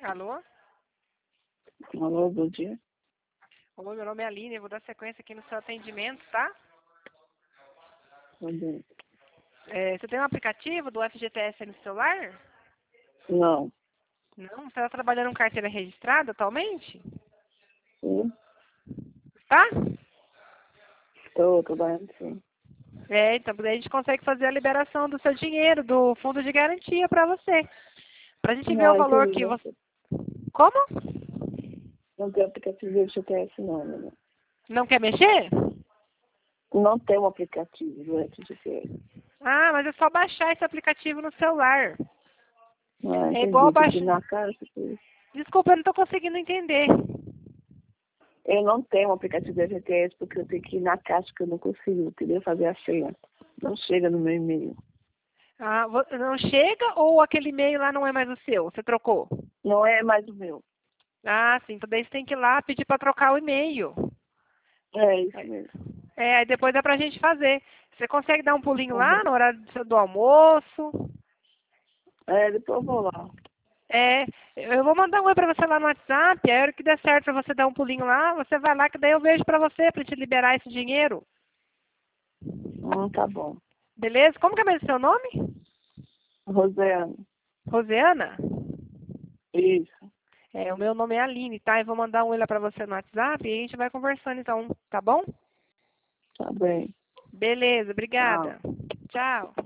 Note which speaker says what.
Speaker 1: Alô?
Speaker 2: Alô, bom dia.
Speaker 1: Oi, meu nome é Aline, eu vou dar sequência aqui no seu atendimento, tá?
Speaker 2: Bom dia.
Speaker 1: Você tem um aplicativo do FGTS no celular?
Speaker 2: Não.
Speaker 1: Não? Você está trabalhando com carteira registrada atualmente?
Speaker 2: Sim,
Speaker 1: Tá?
Speaker 2: estou trabalhando sim.
Speaker 1: Então daí a gente consegue fazer a liberação do seu dinheiro, do fundo de garantia para você. Pra gente ver o
Speaker 2: Não,
Speaker 1: valor
Speaker 2: entendi.
Speaker 1: que você... Como?
Speaker 2: Não tem aplicativo do FGTS não, né?
Speaker 1: Não quer mexer?
Speaker 2: Não tem um aplicativo do FGTS.
Speaker 1: Ah, mas é só baixar esse aplicativo no celular.
Speaker 2: Ah,
Speaker 1: É igual
Speaker 2: entendi. Tem que ir
Speaker 1: baixar...
Speaker 2: na caixa. Sim.
Speaker 1: Desculpa, eu não estou conseguindo entender.
Speaker 2: Eu não tenho um aplicativo do FGTS porque eu tenho que ir na caixa que eu não consigo, entendeu? Fazer a senha. Não chega no meu e-mail.
Speaker 1: Ah, não chega ou aquele e-mail lá não é mais o seu? Você trocou?
Speaker 2: Não é mais o meu.
Speaker 1: Ah, sim. Então daí você tem que ir lá pedir para trocar o e-mail.
Speaker 2: É isso mesmo.
Speaker 1: Aí depois dá pra gente fazer. Você consegue dar um pulinho
Speaker 2: Tá
Speaker 1: lá
Speaker 2: bom.
Speaker 1: no horário do almoço?
Speaker 2: Depois eu vou lá.
Speaker 1: Eu vou mandar um oi pra você lá no WhatsApp. A hora que der certo pra você dar um pulinho lá, você vai lá que daí eu vejo pra você, pra te liberar esse dinheiro.
Speaker 2: Tá bom.
Speaker 1: Beleza? Como que é mesmo seu nome?
Speaker 2: Rosiane.
Speaker 1: Rosiana?
Speaker 2: Isso.
Speaker 1: O meu nome é Aline, tá? Eu vou mandar um oi lá pra você no WhatsApp e a gente vai conversando então, tá bom?
Speaker 2: Tá bem.
Speaker 1: Beleza,
Speaker 2: Tchau.
Speaker 1: obrigada. Tchau.